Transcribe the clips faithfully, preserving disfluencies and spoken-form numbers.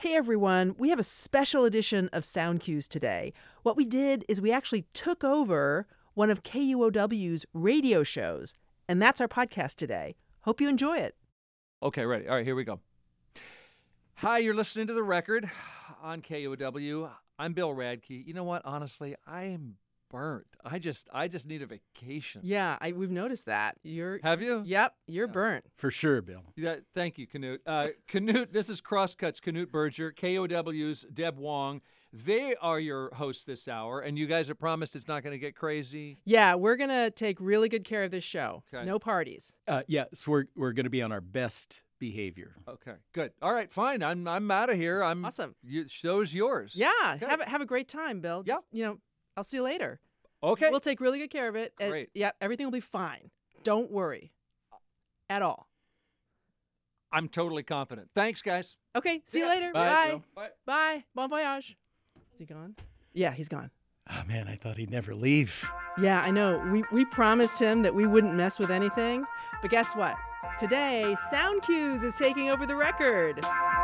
Hey everyone, we have a special edition of Sound Cues today. What we did is we actually took over one of K U O W's radio shows, and that's our podcast today. Hope you enjoy it. Okay, ready. All right, here we go. Hi, you're listening to The Record on K U O W. I'm Bill Radke. You know what? Honestly, I am burnt. I just I just need a vacation. Yeah, I, we've noticed that. You're Have you? Yep, you're Yeah. burnt. For sure, Bill. Yeah, thank you, Canute. Uh, Canute, this is Crosscuts, Canute Berger, K O W's Deb Wong. They are your hosts this hour, and you guys have promised it's not going to get crazy. Yeah, we're going to take really good care of this show. Okay. No parties. Uh, yeah, so we're we're going to be on our best behavior. Okay, good. All right, fine. I'm I'm out of here. I'm Awesome. You, show's yours. Yeah, Okay. have, a- have a great time, Bill. Yeah. Just, you know, I'll see you later. Okay. We'll take really good care of it. Uh, Great. yeah, everything will be fine. Don't worry at all. I'm totally confident. Thanks, guys. Okay, see you Yeah. later. Bye, Bye. Bill. Bye. Bye. Bon voyage. Is he gone? Yeah, he's gone. Oh, man, I thought he'd never leave. Yeah, I know. We we promised him that we wouldn't mess with anything. But guess what? Today, Sound Cues is taking over The Record.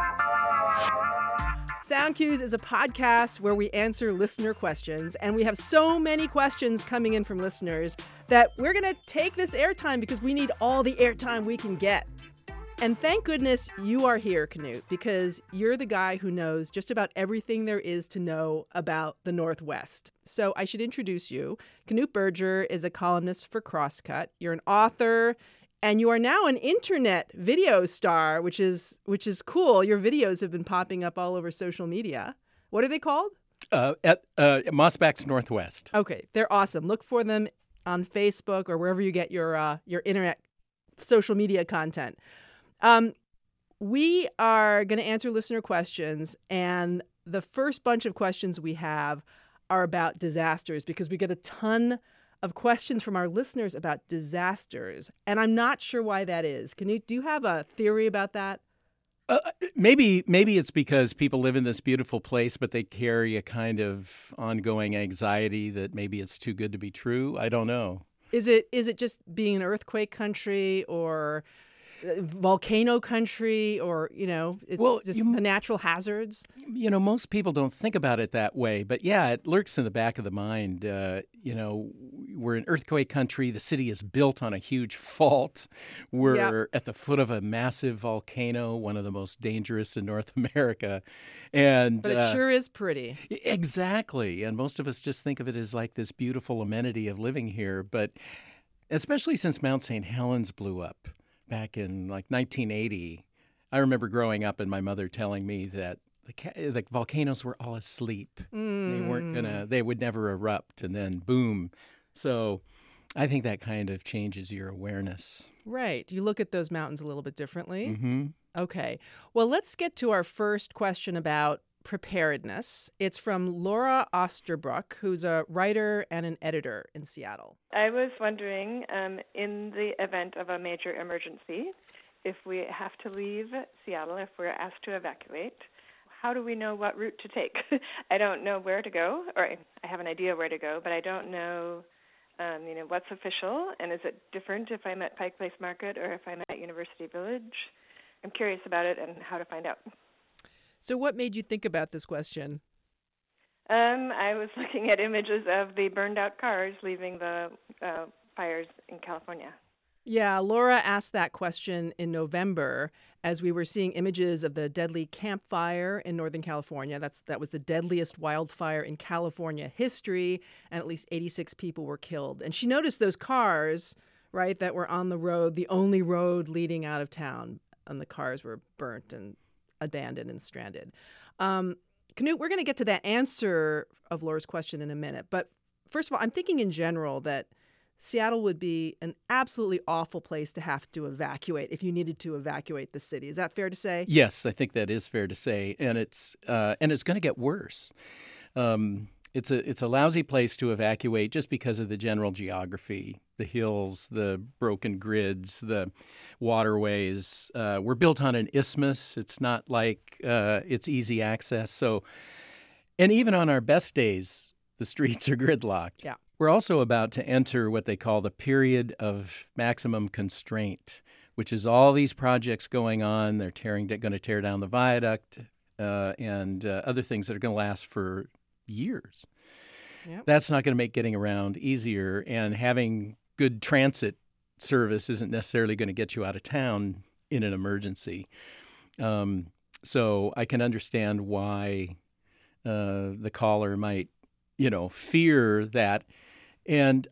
Sound Cues is a podcast where we answer listener questions, and we have so many questions coming in from listeners that we're going to take this airtime because we need all the airtime we can get. And thank goodness you are here, Canute, because you're the guy who knows just about everything there is to know about the Northwest. So I should introduce you. Canute Berger is a columnist for Crosscut. You're an author, and you are now an internet video star, which is which is cool. Your videos have been popping up all over social media. What are they called? Uh, at uh, Mossbacks Northwest. Okay, they're awesome. Look for them on Facebook or wherever you get your uh, your internet social media content. Um, we are going to answer listener questions, and the first bunch of questions we have are about disasters because we get a ton of questions from our listeners about disasters, and I'm not sure why that is. Can you do you have a theory about that? Uh, maybe maybe it's because people live in this beautiful place, but they carry a kind of ongoing anxiety that maybe it's too good to be true. I don't know. Is it is it just being an earthquake country or volcano country, or, you know, it's Well, just you- the natural hazards? You know, most people don't think about it that way, but yeah, it lurks in the back of the mind. Uh, you know, we're in earthquake country. The city is built on a huge fault. We're at the foot of a massive volcano, one of the most dangerous in North America. And But it uh, sure is pretty. exactly. And most of us just think of it as like this beautiful amenity of living here. But especially since Mount Saint Helens blew up back in like nineteen eighty, I remember growing up and my mother telling me that the, ca- the volcanoes were all asleep. Mm. They weren't gonna, they would never erupt, and then boom. So I think that kind of changes your awareness. Right. You look at those mountains a little bit differently. Mm-hmm. Okay. Well, let's get to our first question about preparedness. It's from Laura Osterbrook, who's a writer and an editor in Seattle. I was wondering, um, in the event of a major emergency, if we have to leave Seattle, if we're asked to evacuate, how do we know what route to take? I don't know where to go, or I have an idea where to go, but I don't know, um, you know, what's official, and is it different if I'm at Pike Place Market or if I'm at University Village? I'm curious about it and how to find out. So what made you think about this question? Um, I was looking at images of the burned out cars leaving the uh, fires in California. Yeah, Laura asked that question in November as we were seeing images of the deadly Camp Fire in Northern California. That's that was the deadliest wildfire in California history, and at least eighty-six people were killed. And she noticed those cars, right, that were on the road, the only road leading out of town, and the cars were burnt and abandoned and stranded. Um, Canute, we're going to get to that answer of Laura's question in a minute. But first of all, I'm thinking in general that Seattle would be an absolutely awful place to have to evacuate if you needed to evacuate the city. Is that fair to say? Yes, I think that is fair to say, and it's uh, and it's going to get worse. Um, it's a it's a lousy place to evacuate just because of the general geography, the hills, the broken grids, the waterways. Uh, we're built on an isthmus. It's not like uh, it's easy access. So, and even on our best days, the streets are gridlocked. Yeah. We're also about to enter what they call the period of maximum constraint, which is all these projects going on. They're tearing, going to tear down the viaduct uh, and uh, other things that are going to last for years. Yep. That's not going to make getting around easier, and having good transit service isn't necessarily going to get you out of town in an emergency. Um, so I can understand why uh, the caller might, you know, fear that. And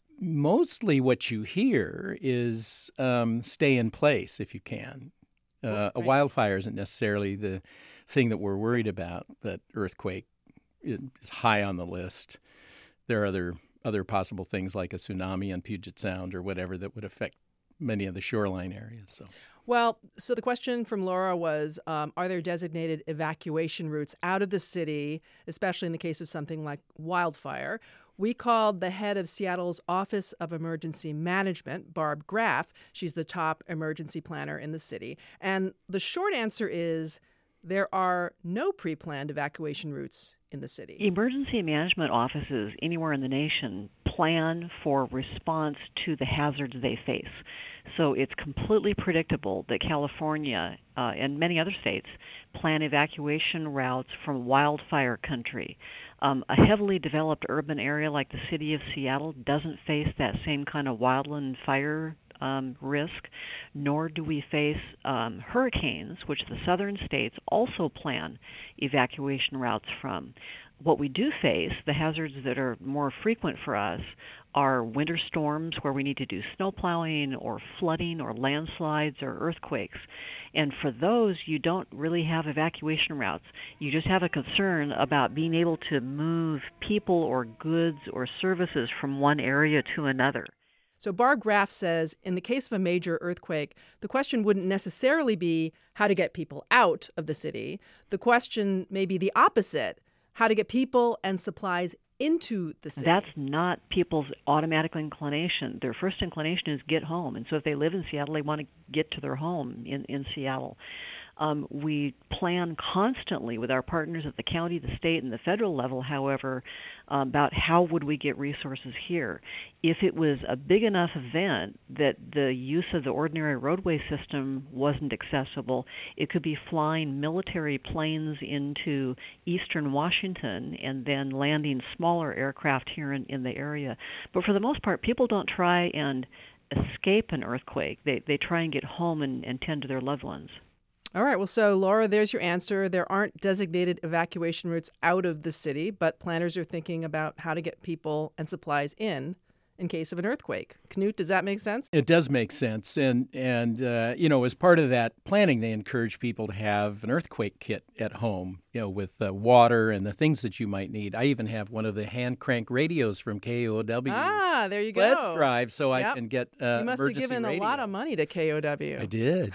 mostly what you hear is um, stay in place if you can. Uh, Right. A wildfire isn't necessarily the thing that we're worried about, but earthquake is high on the list. There are other other possible things like a tsunami on Puget Sound or whatever that would affect many of the shoreline areas. So, Well, so the question from Laura was, um, are there designated evacuation routes out of the city, especially in the case of something like wildfire? We called the head of Seattle's Office of Emergency Management, Barb Graff. She's the top emergency planner in the city. And the short answer is there are no pre-planned evacuation routes in the city. Emergency management offices anywhere in the nation plan for response to the hazards they face. So it's completely predictable that California uh, and many other states plan evacuation routes from wildfire country. Um, a heavily developed urban area like the city of Seattle doesn't face that same kind of wildland fire um, risk, nor do we face um, hurricanes, which the southern states also plan evacuation routes from. What we do face, the hazards that are more frequent for us, are winter storms where we need to do snow plowing or flooding or landslides or earthquakes. And for those, you don't really have evacuation routes. You just have a concern about being able to move people or goods or services from one area to another. So Barb Graff says in the case of a major earthquake, the question wouldn't necessarily be how to get people out of the city. The question may be the opposite, how to get people and supplies into the city. That's not people's automatic inclination. Their first inclination is get home. And so if they live in Seattle, they want to get to their home in, in Seattle. Um, we plan constantly with our partners at the county, the state, and the federal level, however, uh, about how would we get resources here. If it was a big enough event that the use of the ordinary roadway system wasn't accessible, it could be flying military planes into eastern Washington and then landing smaller aircraft here in, in the area. But for the most part, people don't try and escape an earthquake. They, they try and get home and, and tend to their loved ones. All right. Well, so Laura, there's your answer. There aren't designated evacuation routes out of the city, but planners are thinking about how to get people and supplies in in case of an earthquake. Knut, does that make sense? it does make sense. And, and uh, you know, as part of that planning, they encourage people to have an earthquake kit at home, you know, with uh, water and the things that you might need. I even have one of the hand crank radios from K O W. Ah, there you go. Let's drive so Yep. I can get uh, You must have emergency given radio. a lot of money to K O W. I did.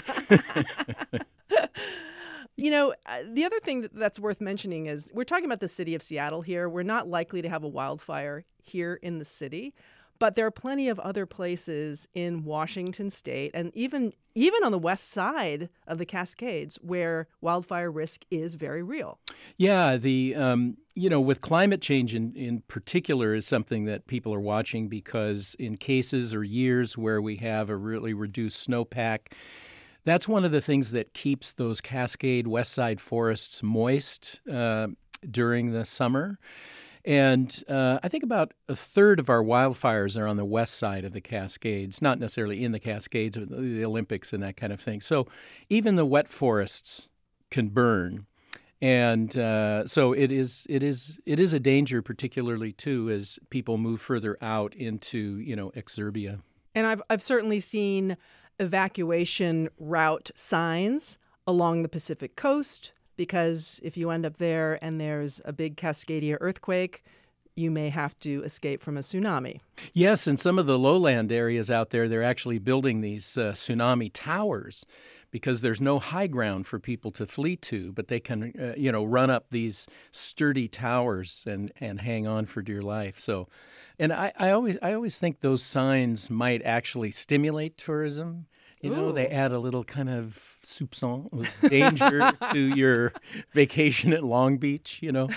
You know, uh, the other thing that's worth mentioning is we're talking about the city of Seattle here. We're not likely to have a wildfire here in the city, but there are plenty of other places in Washington state and even even on the west side of the Cascades where wildfire risk is very real. Yeah, the um, you know, with climate change in, in particular is something that people are watching because in cases or years where we have a really reduced snowpack, that's one of the things that keeps those Cascade West Side forests moist uh, during the summer. And uh, I think about a third of our wildfires are on the west side of the Cascades, not necessarily in the Cascades, but the Olympics and that kind of thing. So even the wet forests can burn. And uh, so it is it is it is a danger, particularly too, as people move further out into, you know, exurbia. And I've I've certainly seen evacuation route signs along the Pacific coast, because if you end up there and there's a big Cascadia earthquake, you may have to escape from a tsunami. Yes, in some of the lowland areas out there, they're actually building these uh, tsunami towers because there's no high ground for people to flee to, but they can, uh, you know, run up these sturdy towers and, and hang on for dear life. So, and I, I always I always think those signs might actually stimulate tourism. You know, Ooh. They add a little kind of soupçon of danger to your vacation at Long Beach, you know.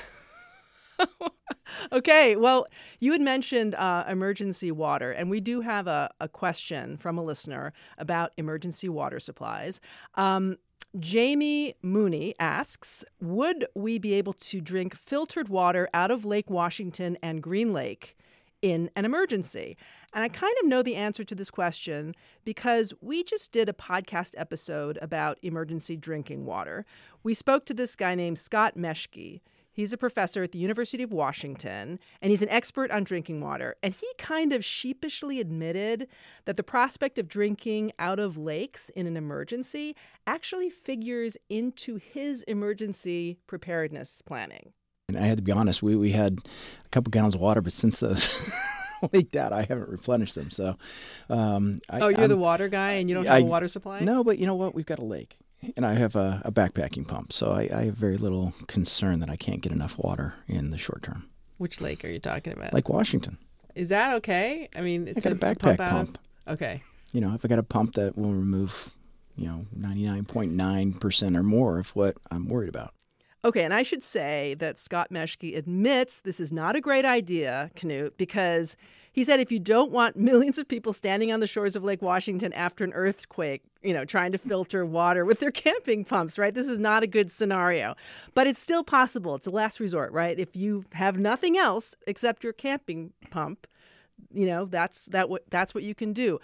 Okay, well, you had mentioned uh, emergency water, and we do have a, a question from a listener about emergency water supplies. Um, Jamie Mooney asks, would we be able to drink filtered water out of Lake Washington and Green Lake in an emergency? And I kind of know the answer to this question because we just did a podcast episode about emergency drinking water. We spoke to this guy named Scott Meschke. He's a professor at the University of Washington, and he's an expert on drinking water. And he kind of sheepishly admitted that the prospect of drinking out of lakes in an emergency actually figures into his emergency preparedness planning. And I had to be honest, we, we had a couple gallons of water, but since those leaked out, I haven't replenished them. So, um, I, Oh, you're I'm, the water guy and you don't have I, a water supply? No, but you know what? We've got a lake. And I have a, a backpacking pump, so I, I have very little concern that I can't get enough water in the short term. Which lake are you talking about? Like Washington. Is that okay? I mean, it's I got a backpack pump. Out pump. Of, okay. You know, if I got a pump that will remove, you know, ninety-nine point nine percent or more of what I'm worried about. Okay, and I should say that Scott Meschke admits this is not a great idea, Knut, because he said if you don't want millions of people standing on the shores of Lake Washington after an earthquake, you know, trying to filter water with their camping pumps, right? This is not a good scenario. But it's still possible. It's a last resort, right? If you have nothing else except your camping pump, you know, that's that what that's what you can do.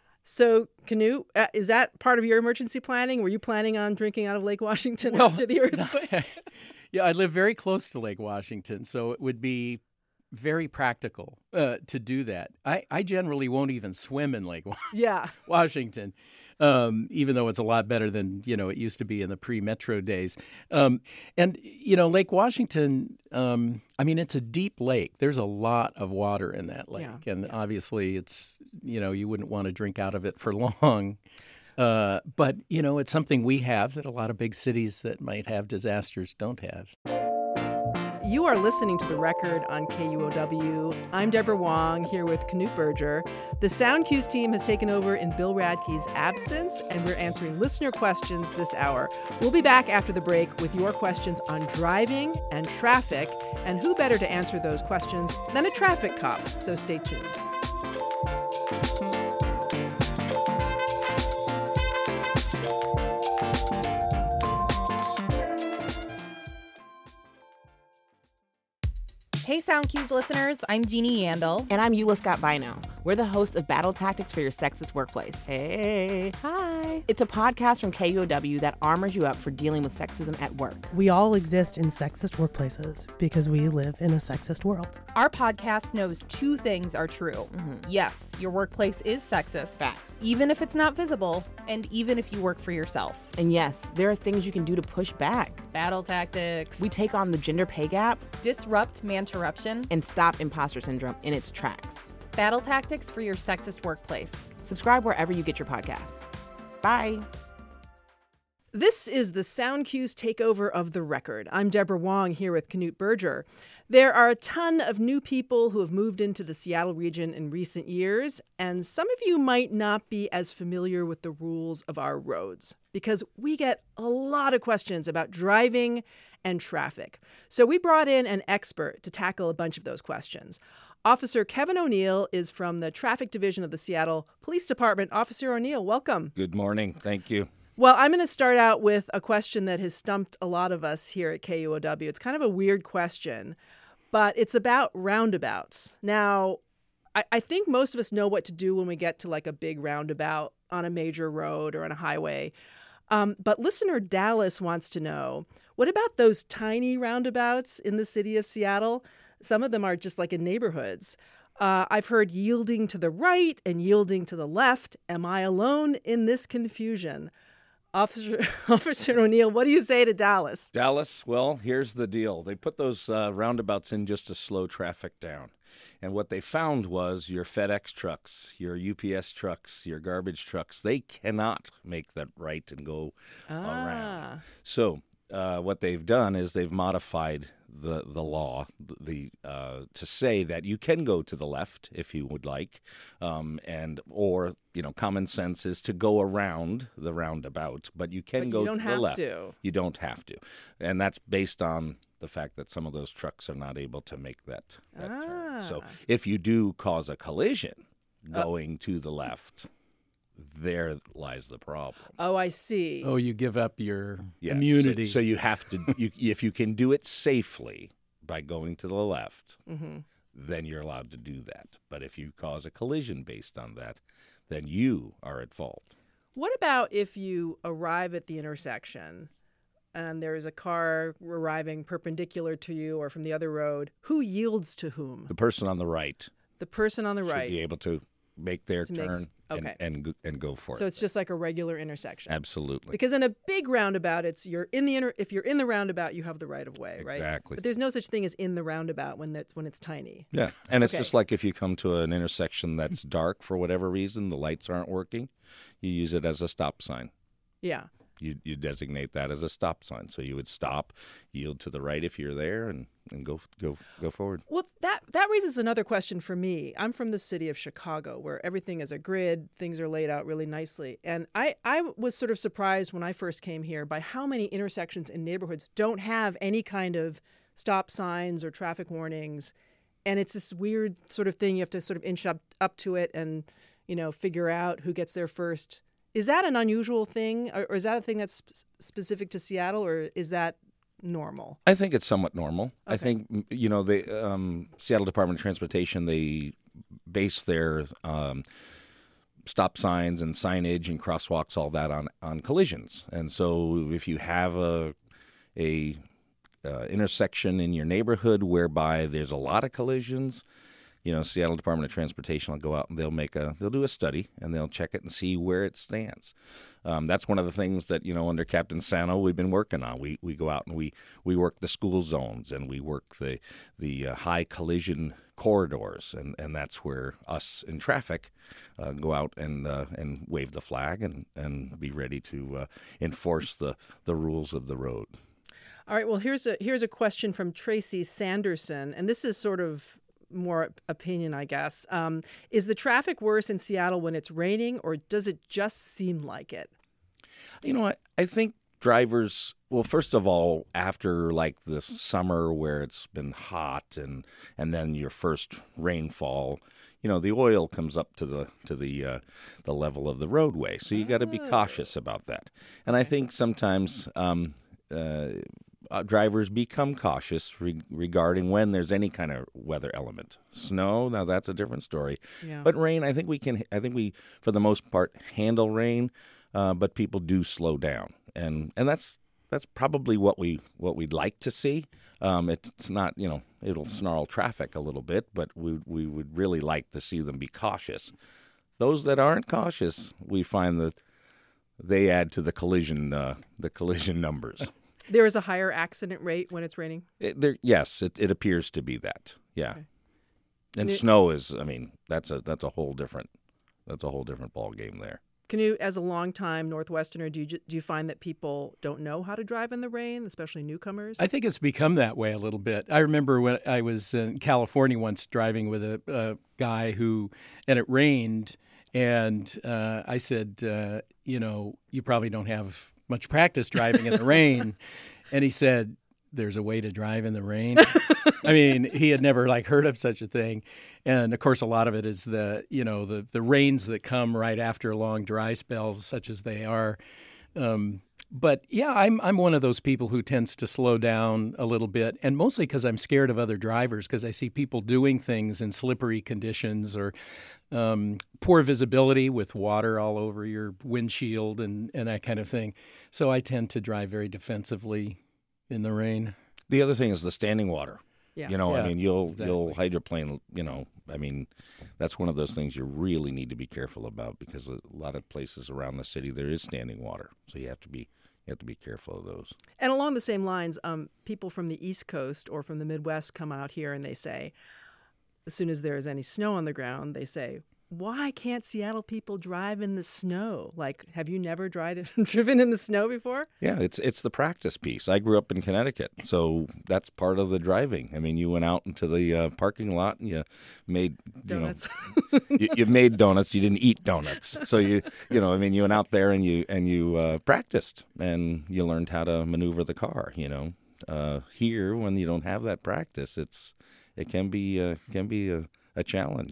So, Knut, uh, is that part of your emergency planning? Were you planning on drinking out of Lake Washington Well, after the earthquake? Yeah, I live very close to Lake Washington, so it would be very practical uh, to do that. I, I generally won't even swim in Lake Yeah. Washington, um, even though it's a lot better than, you know, it used to be in the pre-Metro days. Um, and, you know, Lake Washington, um, I mean, it's a deep lake. There's a lot of water in that lake. Yeah. And obviously it's, you know, you wouldn't want to drink out of it for long. Uh, but, you know, it's something we have that a lot of big cities that might have disasters don't have. You are listening to The Record on K U O W. I'm Deborah Wong, here with Knut Berger. The Sound Cues team has taken over in Bill Radke's absence, and we're answering listener questions this hour. We'll be back after the break with your questions on driving and traffic, and who better to answer those questions than a traffic cop, so stay tuned. Hey Sound Cues listeners, I'm Jeannie Yandel. And I'm Eula Scott Bino. We're the hosts of Battle Tactics for Your Sexist Workplace. Hey. Hi. It's a podcast from K U O W that armors you up for dealing with sexism at work. We all exist in sexist workplaces because we live in a sexist world. Our podcast knows two things are true. Mm-hmm. Yes, your workplace is sexist. Facts. Even if it's not visible, and even if you work for yourself. And yes, there are things you can do to push back. Battle tactics. We take on the gender pay gap. Disrupt manterruption. And stop imposter syndrome in its tracks. Battle tactics for your sexist workplace. Subscribe wherever you get your podcasts. Bye. This is the Sound Cues takeover of The Record. I'm Deborah Wong, here with Knut Berger. There are a ton of new people who have moved into the Seattle region in recent years, and some of you might not be as familiar with the rules of our roads because we get a lot of questions about driving and traffic. So we brought in an expert to tackle a bunch of those questions. Officer Kevin O'Neill is from the Traffic Division of the Seattle Police Department. Officer O'Neill, welcome. Good morning. Thank you. Well, I'm going to start out with a question that has stumped a lot of us here at K U O W. It's kind of a weird question, but it's about roundabouts. Now, I, I think most of us know what to do when we get to like a big roundabout on a major road or on a highway. Um, but listener Dallas wants to know, what about those tiny roundabouts in the city of Seattle? Some of them are just like in neighborhoods. Uh, I've heard yielding to the right and yielding to the left. Am I alone in this confusion? Officer, Officer O'Neill, what do you say to Dallas? Dallas, well, here's the deal. They put those uh, roundabouts in just to slow traffic down. And what they found was your FedEx trucks, your U P S trucks, your garbage trucks, they cannot make that right and go Ah. around. So uh, what they've done is they've modified the the law the uh, to say that you can go to the left if you would like, um, and or you know common sense is to go around the roundabout, but you can But go you don't to have the left. to. You don't have to, and that's based on the fact that some of those trucks are not able to make that, that turn. So Ah. if you do cause a collision going uh, to the left, there lies the problem. Oh, I see. Oh, you give up your Yes, immunity. So, so you have to, you, if you can do it safely by going to the left, Mm-hmm. then you're allowed to do that. But if you cause a collision based on that, then you are at fault. What about if you arrive at the intersection and there is a car arriving perpendicular to you or from the other road? Who yields to whom? The person on the right The person on the should right. be able to make their To turn make s- okay. and, and, go- and go for So it. it's just like a regular intersection. Absolutely. Because in a big roundabout, it's you're in the inter- if you're in the roundabout, you have the right of way, right? Exactly. But there's no such thing as in the roundabout when that's when it's tiny. Yeah, and it's Okay. just like if you come to an intersection that's dark for whatever reason, the lights aren't working, you use it as a stop sign. Yeah. You you designate that as a stop sign. So you would stop, yield to the right if you're there, and, and go go go forward. Well, that that raises another question for me. I'm from the city of Chicago, where everything is a grid. Things are laid out really nicely. And I, I was sort of surprised when I first came here by how many intersections in neighborhoods don't have any kind of stop signs or traffic warnings. And it's this weird sort of thing. You have to sort of inch up, up to it and, you know, figure out who gets there first. Is that an unusual thing? Or, or is that a thing that's sp- specific to Seattle, or is that normal? I think it's somewhat normal. I Okay. think, m- you know, the um, Seattle Department of Transportation, they base their um, stop signs and signage and crosswalks, all that on, on collisions. And so if you have a, a uh, intersection in your neighborhood whereby there's a lot of collisions, you know, Seattle Department of Transportation will go out and they'll make a, they'll do a study and they'll check it and see where it stands. Um, that's one of the things that, you know, under Captain Sano we've been working on. We we go out and we, we work the school zones and we work the the uh, high collision corridors, and, and that's where us in traffic uh, go out and uh, and wave the flag and, and be ready to uh, enforce the, the rules of the road. All right. Well, here's a here's a question from Tracy Sanderson, and this is sort of more opinion, I guess. Um, is the traffic worse in Seattle when it's raining, or does it just seem like it? You know what? I think drivers, well, first of all, after like the summer where it's been hot and and then your first rainfall, you know, the oil comes up to the to the uh, the level of the roadway. So you got to be cautious about that. And I think sometimes um, uh, uh, drivers become cautious re- regarding when there's any kind of weather element. Snow, now that's a different story. Yeah. But rain, I think we can. I think we, for the most part, handle rain. Uh, but people do slow down, and and that's that's probably what we what we'd like to see. Um, it's not, you know, it'll snarl traffic a little bit, but we we would really like to see them be cautious. Those that aren't cautious, we find that they add to the collision uh, the collision numbers. There is a higher accident rate when it's raining? It, there, yes, it, it appears to be that. Yeah, Okay. and And it- snow is. I mean, that's a that's a whole different that's a whole different ball game there. Can you, as a longtime Northwesterner, do you, ju- do you find that people don't know how to drive in the rain, especially newcomers? I think it's become that way a little bit. I remember when I was in California once driving with a, a guy who, and it rained, and uh, I said, uh, you know, you probably don't have much practice driving in the rain. And he said, there's a way to drive in the rain. I mean, he had never like heard of such a thing. And of course, a lot of it is the, you know, the, the rains that come right after long dry spells, such as they are. Um, but yeah, I'm I'm one of those people who tends to slow down a little bit, and mostly because I'm scared of other drivers, because I see people doing things in slippery conditions or um, poor visibility with water all over your windshield and, and that kind of thing. So I tend to drive very defensively in the rain. The other thing is the standing water. Yeah. You know, Yeah, I mean, you'll exactly. you'll hydroplane. You know, I mean, that's one of those things you really need to be careful about, because a lot of places around the city there is standing water, so you have to be you have to be careful of those. And along the same lines, um, people from the East Coast or from the Midwest come out here and they say, as soon as there is any snow on the ground, they say, why can't Seattle people drive in the snow? Like, have you never dried, driven in the snow before? Yeah, it's it's the practice piece. I grew up in Connecticut, so that's part of the driving. I mean, you went out into the uh, parking lot and you made you Donuts. know you, you made donuts. You didn't eat donuts, so you you know I mean you went out there and you and you uh, practiced and you learned how to maneuver the car. You know, uh, here when you don't have that practice, it's it can be uh, can be a, a challenge.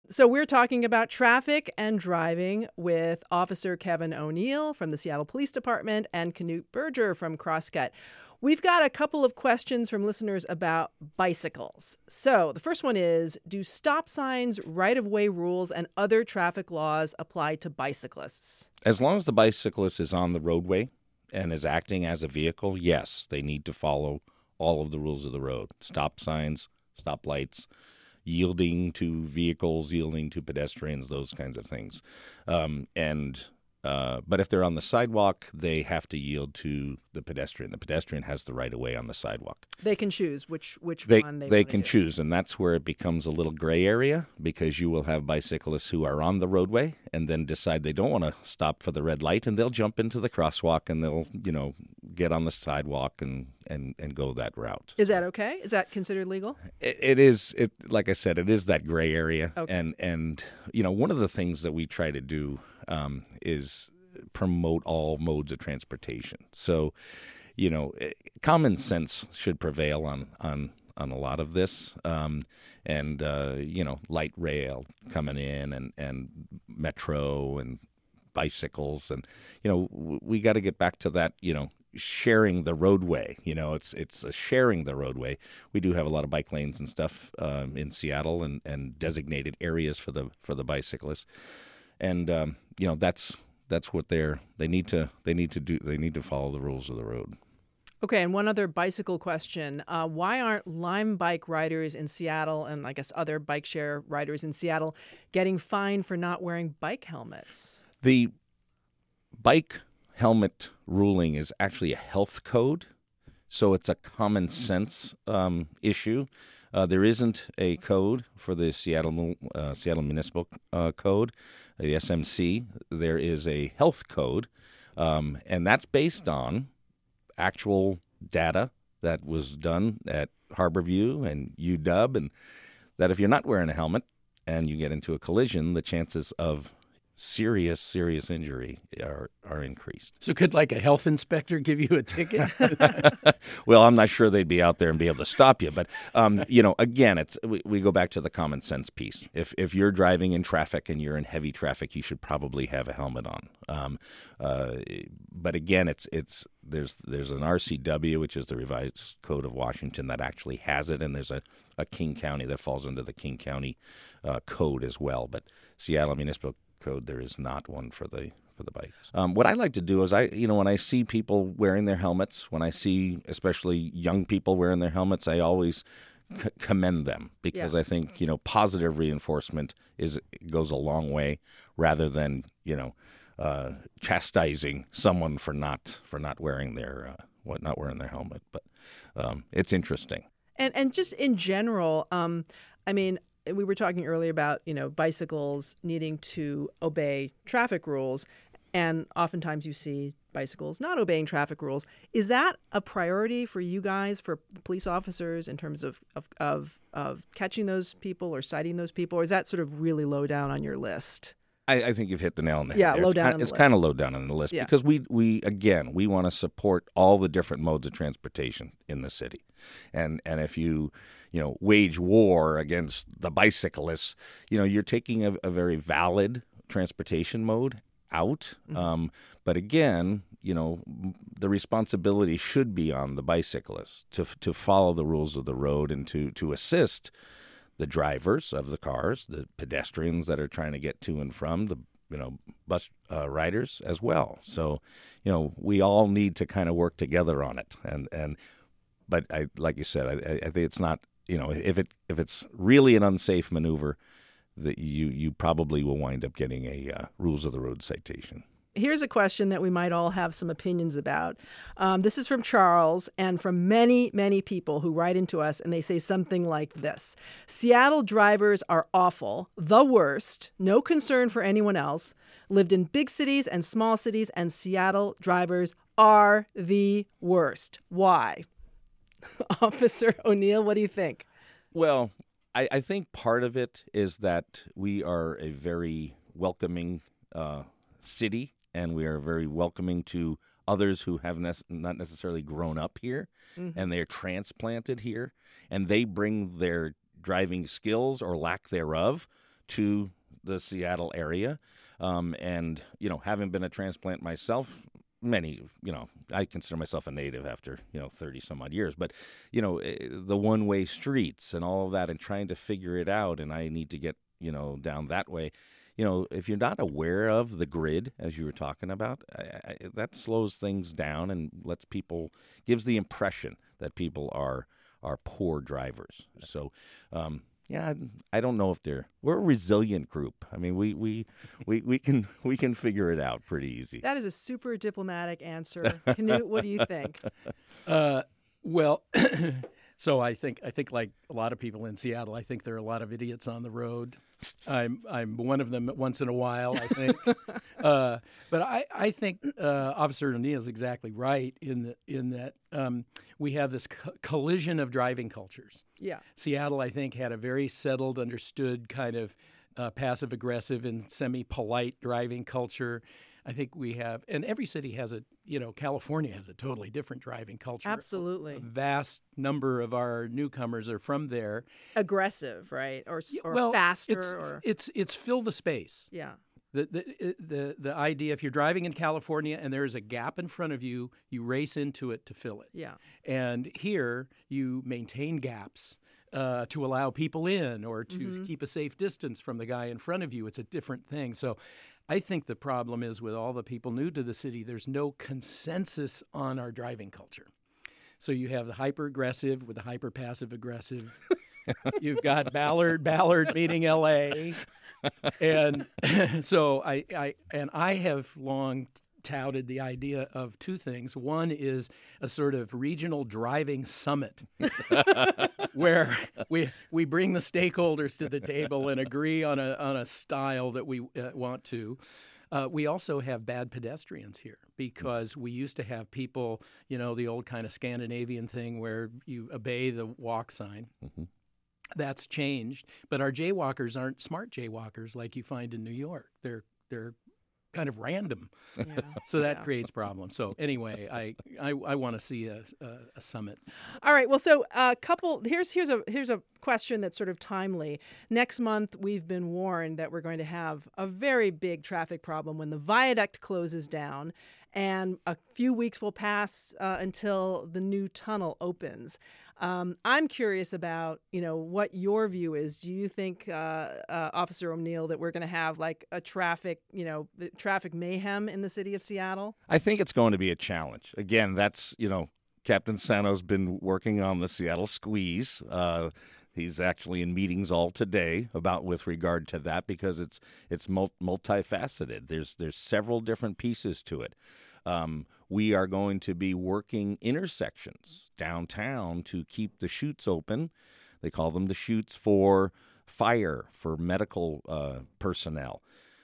So we're talking about traffic and driving with Officer Kevin O'Neill from the Seattle Police Department and Knute Berger from Crosscut. We've got a couple of questions from listeners about bicycles. So the first one is, do stop signs, right-of-way rules, and other traffic laws apply to bicyclists? As long as the bicyclist is on the roadway and is acting as a vehicle, yes, they need to follow all of the rules of the road. Stop signs, stop lights, yielding to vehicles, yielding to pedestrians, those kinds of things. Um, and uh, but if they're on the sidewalk, they have to yield to the pedestrian. The pedestrian has the right of way on the sidewalk. They can choose which which They one they they want can to do. choose, and that's where it becomes a little gray area, because you will have bicyclists who are on the roadway and then decide they don't want to stop for the red light, and they'll jump into the crosswalk and they'll, you know, get on the sidewalk and, and, and go that route. Is that okay? Is that considered legal? It, it is. It like I said, it is that gray area, Okay. and and you know, one of the things that we try to do um, is promote all modes of transportation. So, you know, common sense should prevail on on. on a lot of this, um, and, uh, you know, light rail coming in and, and metro and bicycles. And, you know, w- we got to get back to that, you know, sharing the roadway. You know, it's it's a sharing the roadway. We do have a lot of bike lanes and stuff um, in Seattle, and, and designated areas for the for the bicyclists. And, um, you know, that's that's what they're they need to they need to do. They need to follow the rules of the road. Okay, and one other bicycle question. Uh, why aren't Lime bike riders in Seattle, and I guess other bike share riders in Seattle, getting fined for not wearing bike helmets? The bike helmet ruling is actually a health code, so it's a common sense um, issue. Uh, there isn't a code for the Seattle uh, Seattle Municipal uh, Code, the S M C. There is a health code, um, and that's based on actual data that was done at Harborview and U W, and that if you're not wearing a helmet and you get into a collision, the chances of serious, serious injury are, are increased. So could like a health inspector give you a ticket? Well, I'm not sure they'd be out there and be able to stop you. But, um, you know, again, it's we, we go back to the common sense piece. If if you're driving in traffic and you're in heavy traffic, you should probably have a helmet on. Um, uh, but again, it's it's there's there's an R C W, which is the Revised Code of Washington, that actually has it, and there's a, a King County that falls under the King County uh, code as well. But Seattle Municipal Code, there is not one for the for the bikes. Um, what I like to do is I, you know, when I see people wearing their helmets, when I see especially young people wearing their helmets, I always c- commend them, because Yeah. I think, you know, positive reinforcement is goes a long way, rather than, you know, uh, chastising someone for not for not wearing their uh, what not wearing their helmet. But um, it's interesting. And and just in general, um, I mean, we were talking earlier about, you know, bicycles needing to obey traffic rules, and oftentimes you see bicycles not obeying traffic rules. Is that a priority for you guys, for police officers, in terms of of of, of catching those people or citing those people, or is that sort of really low down on your list? I, I think you've hit the nail on the head. Yeah, there. low It's down kind- on the It's list. kind of low down on the list, Yeah. because we, we again, we want to support all the different modes of transportation in the city. And and if you, you know, wage war against the bicyclists, you know, you're taking a, a very valid transportation mode out. Mm-hmm. Um, but again, you know, the responsibility should be on the bicyclists to to follow the rules of the road and to to assist the drivers of the cars, the pedestrians that are trying to get to and from, the, you know, bus uh, riders as well. So, you know, we all need to kind of work together on it. And and but I like you said, I, I think it's not, you know, if it if it's really an unsafe maneuver, that you you probably will wind up getting a uh, rules of the road citation. Here's a question that we might all have some opinions about. Um, this is from Charles, and from many, many people who write into us, and they say something like this. Seattle drivers are awful, the worst, no concern for anyone else, lived in big cities and small cities, and Seattle drivers are the worst. Why? Officer O'Neill, what do you think? Well, I, I think part of it is that we are a very welcoming uh, city, and we are very welcoming to others who have ne- not necessarily grown up here, Mm-hmm. and they're transplanted here, and they bring their driving skills or lack thereof to the Seattle area. Um, and, you know, having been a transplant myself, many, you know, I consider myself a native after, you know, thirty some odd years. But, you know, the one-way streets and all of that and trying to figure it out, and I need to get, you know, down that way. You know, if you're not aware of the grid, as you were talking about, I, I, that slows things down and lets people, gives the impression that people are are poor drivers. So, um, yeah, I, I don't know if they're, we're a resilient group. I mean, we, we, we, we can we can figure it out pretty easy. That is a super diplomatic answer. Knut, what do you think? Uh, well, so I think I think like a lot of people in Seattle, I think there are a lot of idiots on the road. I'm I'm one of them once in a while, I think. uh, but I I think uh, Officer O'Neill is exactly right in the in that um, we have this co- collision of driving cultures. Yeah. Seattle, I think, had a very settled, understood kind of uh, passive aggressive and semi polite driving culture. I think we have, and every city has a, you know, California has a totally different driving culture. Absolutely. A vast number of our newcomers are from there. Aggressive, right? Or, or well, faster? It's, or it's it's fill the space. Yeah. The, the the the idea, if you're driving in California and there is a gap in front of you, you race into it to fill it. Yeah. And here you maintain gaps uh, to allow people in or to mm-hmm. keep a safe distance from the guy in front of you. It's a different thing. So I think the problem is with all the people new to the city, there's no consensus on our driving culture. So you have the hyper-aggressive with the hyper-passive-aggressive. You've got Ballard, Ballard meeting L A And so I, I and I have long touted the idea of two things. One is a sort of regional driving summit where we we bring the stakeholders to the table and agree on a on a style that we uh, want to. Uh, we also have bad pedestrians here because we used to have people, you know, the old kind of Scandinavian thing where you obey the walk sign. Mm-hmm. That's changed, but our jaywalkers aren't smart jaywalkers like you find in New York. They're they're kind of random, yeah. so that yeah. creates problems. So anyway, I I, I want to see a, a, a summit. All right. Well, so a uh, couple. Here's here's a here's a question that's sort of timely. Next month, we've been warned that we're going to have a very big traffic problem when the viaduct closes down, and a few weeks will pass uh, until the new tunnel opens. Um, I'm curious about, you know, what your view is. Do you think, uh, uh, Officer O'Neill, that we're going to have like a traffic, you know, traffic mayhem in the city of Seattle? I think it's going to be a challenge. Again, that's, you know, Captain Sano's been working on the Seattle Squeeze. Uh, he's actually in meetings all today about with regard to that because it's it's multifaceted. There's there's several different pieces to it. Um, we are going to be working intersections downtown to keep the chutes open. They call them the chutes for fire, for medical uh, personnel.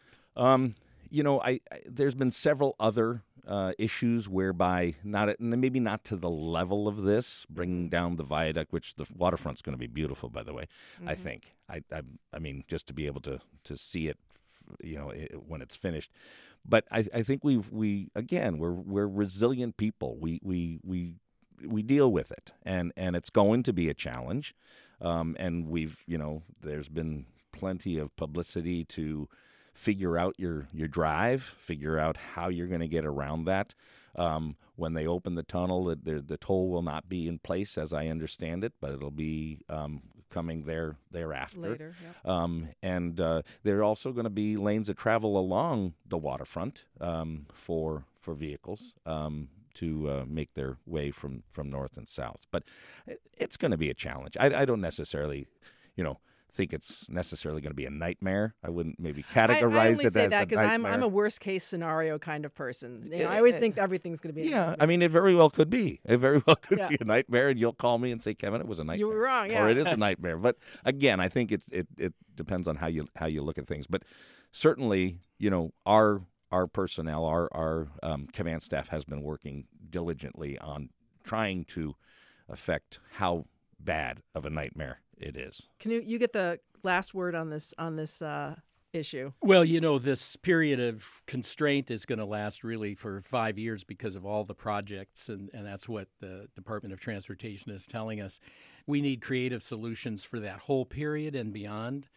Um, you know, I, I there's been several other uh, issues whereby not maybe not to the level of this, bringing down the viaduct, which the waterfront's going to be beautiful, by the way. Mm-hmm. I think. I, I I mean, just to be able to to see it, you know, it, when it's finished. But I, I think we've we again we're we're resilient people. We we we we deal with it, and, and it's going to be a challenge. Um, and we've you know there's been plenty of publicity to figure out your your drive, figure out how you're going to get around that. Um, when they open the tunnel, the, the toll will not be in place, as I understand it, but it'll be um, coming there thereafter. Later, yep. Um, and uh, there are also going to be lanes of travel along the waterfront um, for for vehicles um, to uh, make their way from, from north and south. But it's going to be a challenge. I, I don't necessarily, you know, think it's necessarily going to be a nightmare. I wouldn't maybe categorize I, I only it say as that a because nightmare. I'm I'm a worst case scenario kind of person. You know, I always think everything's going to be. Yeah, I mean, it very well could be. It very well could yeah. be a nightmare, and you'll call me and say, "Kevin, it was a nightmare." You were wrong, yeah. Or it is a nightmare. But again, I think it's it it depends on how you how you look at things. But certainly, you know, our our personnel, our our um, command staff has been working diligently on trying to affect how bad of a nightmare it is. Can you you get the last word on this on this uh, issue? Well, you know, this period of constraint is going to last really for five years because of all the projects, and, and that's what the Department of Transportation is telling us. We need creative solutions for that whole period and beyond.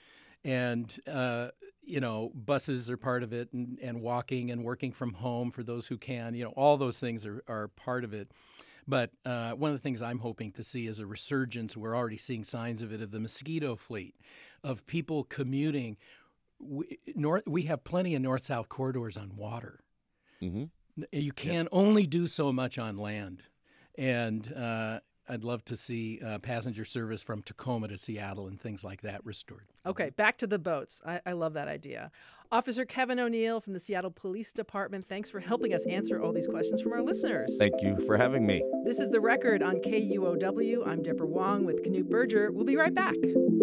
and uh, you know, buses are part of it, and, and walking and working from home for those who can. You know, all those things are, are part of it. But uh, one of the things I'm hoping to see is a resurgence. We're already seeing signs of it, of the mosquito fleet, of people commuting. We, north, we have plenty of north-south corridors on water. Mm-hmm. You can yeah. only do so much on land. And uh, I'd love to see uh, passenger service from Tacoma to Seattle and things like that restored. Okay, back to the boats. I, I love that idea. Officer Kevin O'Neill from the Seattle Police Department, thanks for helping us answer all these questions from our listeners. Thank you for having me. This is The Record on K U O W. I'm Deborah Wong with Knute Berger. We'll be right back.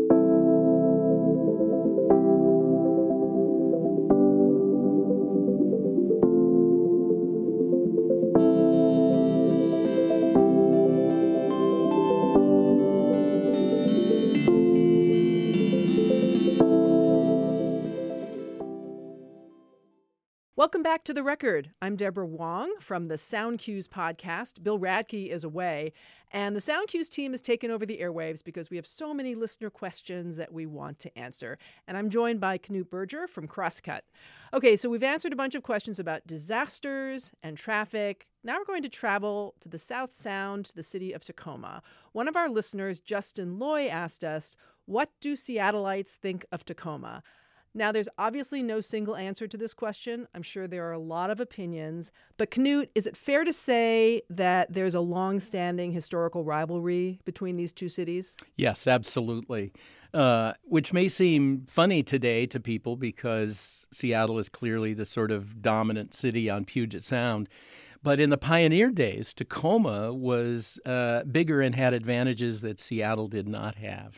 Welcome back to The Record. I'm Deborah Wong from the Sound Cues podcast. Bill Radke is away, and the Sound Cues team has taken over the airwaves because we have so many listener questions that we want to answer. And I'm joined by Knute Berger from Crosscut. Okay, so we've answered a bunch of questions about disasters and traffic. Now we're going to travel to the South Sound, to the city of Tacoma. One of our listeners, Justin Loy, asked us, what do Seattleites think of Tacoma? Now, there's obviously no single answer to this question. I'm sure there are a lot of opinions. But Knute, is it fair to say that there's a long-standing historical rivalry between these two cities? Yes, absolutely. Uh, which may seem funny today to people because Seattle is clearly the sort of dominant city on Puget Sound. But in the pioneer days, Tacoma was uh, bigger and had advantages that Seattle did not have.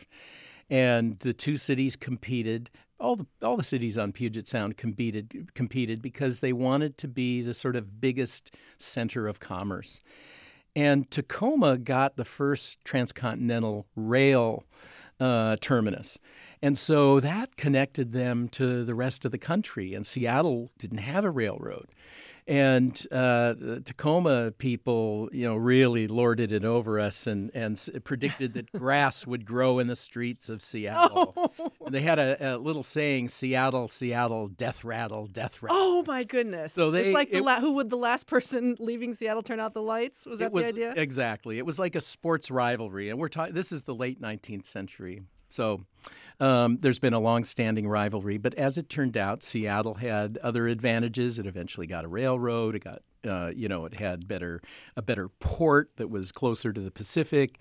And the two cities competed. All the all the cities on Puget Sound competed competed because they wanted to be the sort of biggest center of commerce. And Tacoma got the first transcontinental rail uh, terminus. And so that connected them to the rest of the country. And Seattle didn't have a railroad. And uh, the Tacoma people, you know, really lorded it over us and, and predicted that grass would grow in the streets of Seattle. Oh. And they had a, a little saying, Seattle, Seattle, death rattle, death rattle. Oh, my goodness. So they, it's like the it, la- who would the last person leaving Seattle turn out the lights? Was that was, the idea? Exactly. It was like a sports rivalry. And we're talking, this is the late nineteenth century. So um, there's been a long-standing rivalry. But as it turned out, Seattle had other advantages. It eventually got a railroad. It got, uh, you know, it had better a better port that was closer to the Pacific.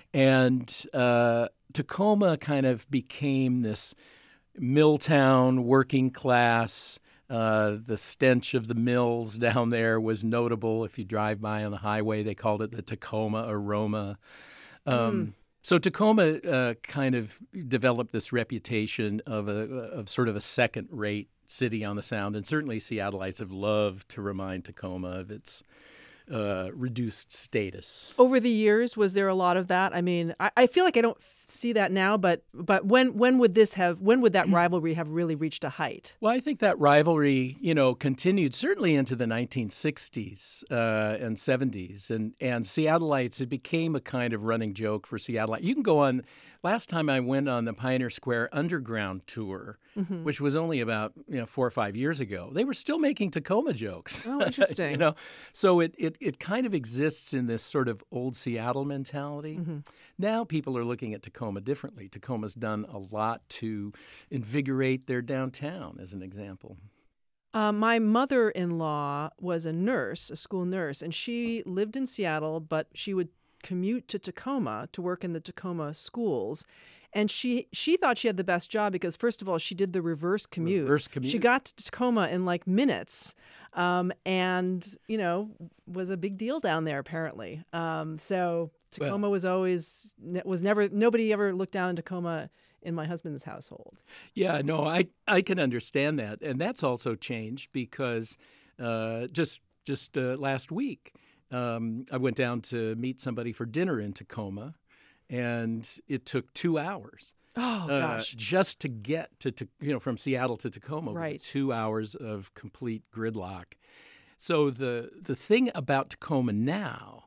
And uh, Tacoma kind of became this mill town, working class. Uh, the stench of the mills down there was notable. If you drive by on the highway, they called it the Tacoma aroma. Um, mm. So Tacoma uh, kind of developed this reputation of a of sort of a second-rate city on the Sound, and certainly Seattleites have loved to remind Tacoma of its uh, reduced status. Over the years, was there a lot of that? I mean, I, I feel like I don't f- see that now, but but when when would this have when would that rivalry have really reached a height? Well, I think that rivalry, you know, continued certainly into the nineteen sixties uh, and seventies, and and Seattleites, it became a kind of running joke for Seattleites. You can go on. Last time I went on the Pioneer Square Underground tour, mm-hmm. which was only about you know four or five years ago, they were still making Tacoma jokes. Oh, interesting. you know, so it, it it kind of exists in this sort of old Seattle mentality. Mm-hmm. Now people are looking at Tacoma differently. Tacoma's done a lot to invigorate their downtown, as an example. Uh, my mother-in-law was a nurse, a school nurse, and she lived in Seattle, but she would commute to Tacoma to work in the Tacoma schools. And she she thought she had the best job because, first of all, she did the reverse commute. Reverse commute. She got to Tacoma in like minutes um, and, you know, was a big deal down there, apparently. Um, so Tacoma well, was always, was never, nobody ever looked down in Tacoma in my husband's household. Yeah, no, I, I can understand that. And that's also changed because uh, just, just uh, last week, Um, I went down to meet somebody for dinner in Tacoma, and it took two hours. Oh gosh! Uh, just to get to, to you know from Seattle to Tacoma, right? Two hours of complete gridlock. So the the thing about Tacoma now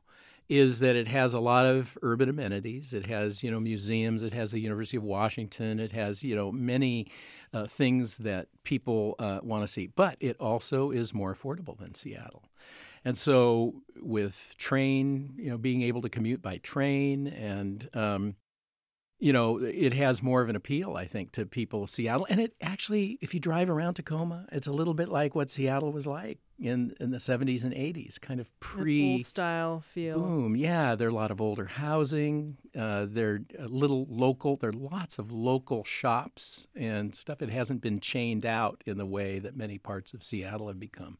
is that it has a lot of urban amenities. It has, you know, museums. It has the University of Washington. It has, you know, many uh, things that people uh, want to see. But it also is more affordable than Seattle. And so with train, you know, being able to commute by train and, um, you know, it has more of an appeal, I think, to people of Seattle. And it actually, if you drive around Tacoma, it's a little bit like what Seattle was like in, in the seventies and eighties, kind of pre- old style feel. Boom. Yeah, there are a lot of older housing. Uh, they're a little local. There are lots of local shops and stuff. It hasn't been chained out in the way that many parts of Seattle have become.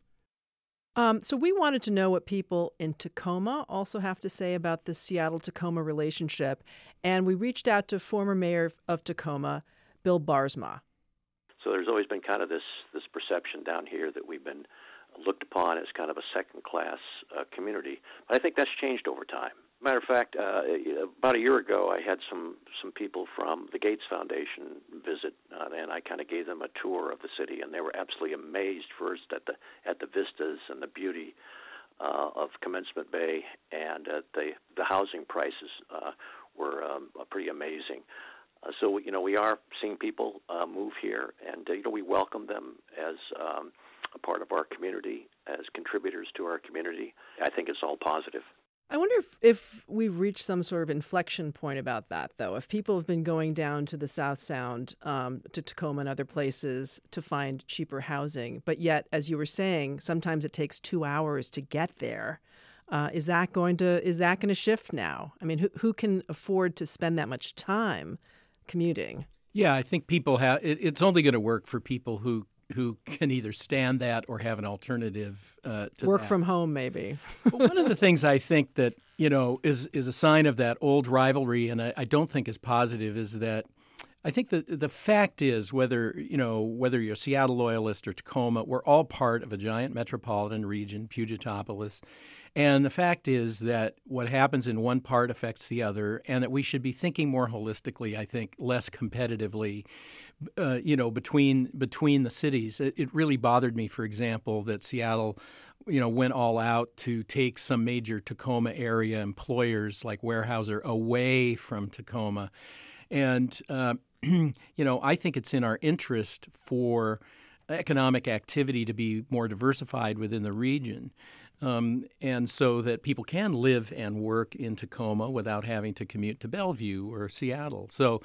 Um, so we wanted to know what people in Tacoma also have to say about the Seattle-Tacoma relationship, and we reached out to former mayor of Tacoma, Bill Baarsma. So there's always been kind of this, this perception down here that we've been looked upon as kind of a second-class uh, community. But I think that's changed over time. Matter of fact, uh, about a year ago, I had some, some people from the Gates Foundation visit, uh, and I kind of gave them a tour of the city, and they were absolutely amazed first at the at the vistas and the beauty uh, of Commencement Bay, and uh, the the housing prices uh, were um, pretty amazing. Uh, so you know we are seeing people uh, move here, and uh, you know we welcome them as um, a part of our community, as contributors to our community. I think it's all positive. I wonder if, if we've reached some sort of inflection point about that, though. If people have been going down to the South Sound, um, to Tacoma and other places to find cheaper housing, but yet, as you were saying, sometimes it takes two hours to get there. Uh, is that going to is that going to shift now? I mean, who who can afford to spend that much time commuting? Yeah, I think people have. It, it's only going to work for people who. who can either stand that or have an alternative uh, to work that. from home, maybe. But one of the things I think that, you know, is is a sign of that old rivalry, and I, I don't think is positive, is that I think that the fact is whether, you know, whether you're a Seattle loyalist or Tacoma, we're all part of a giant metropolitan region, Pugetopolis. And the fact is that what happens in one part affects the other, and that we should be thinking more holistically, I think, less competitively, uh, you know, between between the cities. It, it really bothered me, for example, that Seattle, you know, went all out to take some major Tacoma area employers like Weyerhaeuser away from Tacoma. And, uh, you know, I think it's in our interest for economic activity to be more diversified within the region. Um, and so that people can live and work in Tacoma without having to commute to Bellevue or Seattle. So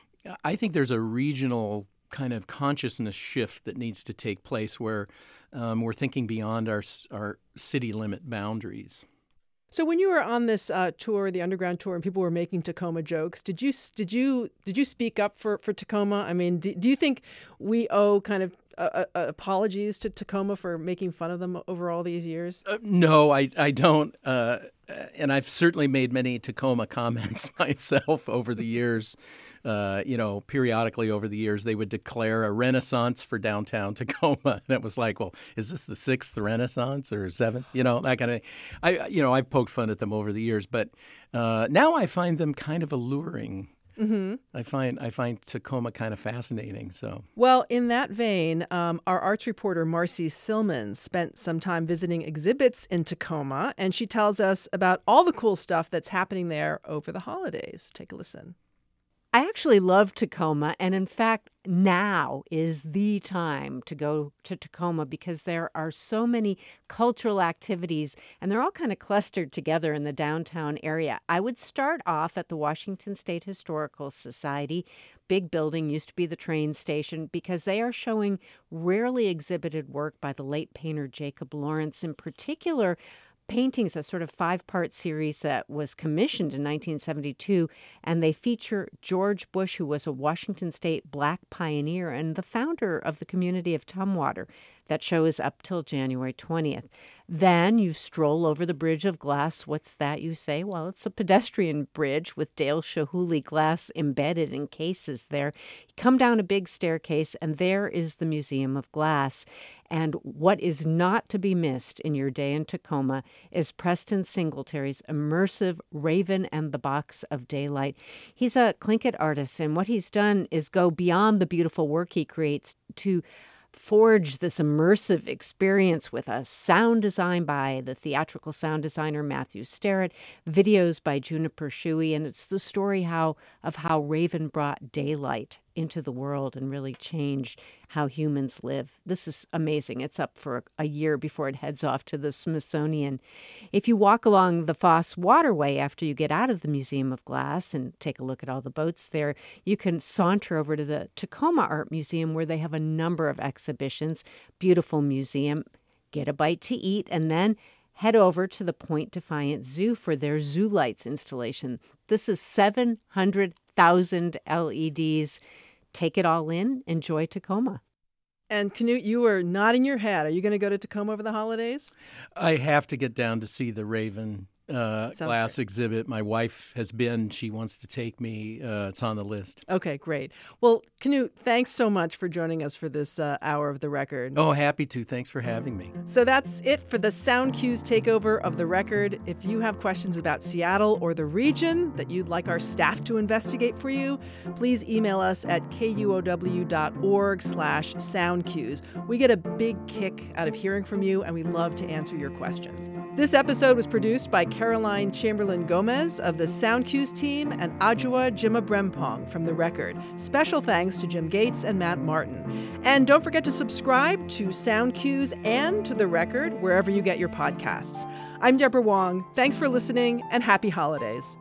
I think there's a regional kind of consciousness shift that needs to take place where um, we're thinking beyond our our city limit boundaries. So when you were on this uh, tour, the underground tour, and people were making Tacoma jokes, did you did you did you speak up for, for Tacoma? I mean, do, do you think we owe kind of uh, uh, apologies to Tacoma for making fun of them over all these years? Uh, no, I I don't, uh, and I've certainly made many Tacoma comments myself over the years. Uh, you know, periodically over the years, they would declare a renaissance for downtown Tacoma, and it was like, well, is this the sixth renaissance or seventh? You know, that kind of. I, you know, I've poked fun at them over the years, but uh, now I find them kind of alluring. Mm-hmm. I find I find Tacoma kind of fascinating. So, well, in that vein, um, our arts reporter Marcy Silman spent some time visiting exhibits in Tacoma, and she tells us about all the cool stuff that's happening there over the holidays. Take a listen. I actually love Tacoma, and in fact, now is the time to go to Tacoma because there are so many cultural activities, and they're all kind of clustered together in the downtown area. I would start off at the Washington State Historical Society. Big building, used to be the train station, because they are showing rarely exhibited work by the late painter Jacob Lawrence, in particular paintings, a sort of five-part series that was commissioned in nineteen seventy-two, and they feature George Bush, who was a Washington State black pioneer and the founder of the community of Tumwater. That show is up till January twentieth. Then you stroll over the Bridge of Glass. What's that, you say? Well, it's a pedestrian bridge with Dale Chihuly glass embedded in cases there. You come down a big staircase, and there is the Museum of Glass. And what is not to be missed in your day in Tacoma is Preston Singletary's immersive Raven and the Box of Daylight. He's a Tlingit artist, and what he's done is go beyond the beautiful work he creates to forge this immersive experience with us. Sound design by the theatrical sound designer Matthew Sterrett, videos by Juniper Shuey, and it's the story how of how Raven brought daylight into the world and really changed how humans live. This is amazing. It's up for a year before it heads off to the Smithsonian. If you walk along the Foss Waterway after you get out of the Museum of Glass and take a look at all the boats there, you can saunter over to the Tacoma Art Museum, where they have a number of exhibitions. Beautiful museum. Get a bite to eat, and then head over to the Point Defiance Zoo for their Zoo Lights installation. This is seven hundred thousand L E Ds. Take it all in. Enjoy Tacoma. And Knut, you were nodding your head. Are you going to go to Tacoma over the holidays? I have to get down to see the Raven uh, glass great. exhibit. My wife has been. She wants to take me. Uh, it's on the list. Okay, great. Well, Knut, thanks so much for joining us for this uh, hour of The Record. Oh, happy to. Thanks for having me. So that's it for the Sound Cues takeover of The Record. If you have questions about Seattle or the region that you'd like our staff to investigate for you, please email us at kuow.org slash soundcues. We get a big kick out of hearing from you, and we love to answer your questions. This episode was produced by Caroline Chamberlain Gomez of the Sound Cues team and Adjoa Jima Brempong from The Record. Special thanks to Jim Gates and Matt Martin. And don't forget to subscribe to Sound Cues and to The Record wherever you get your podcasts. I'm Deborah Wong. Thanks for listening, and happy holidays.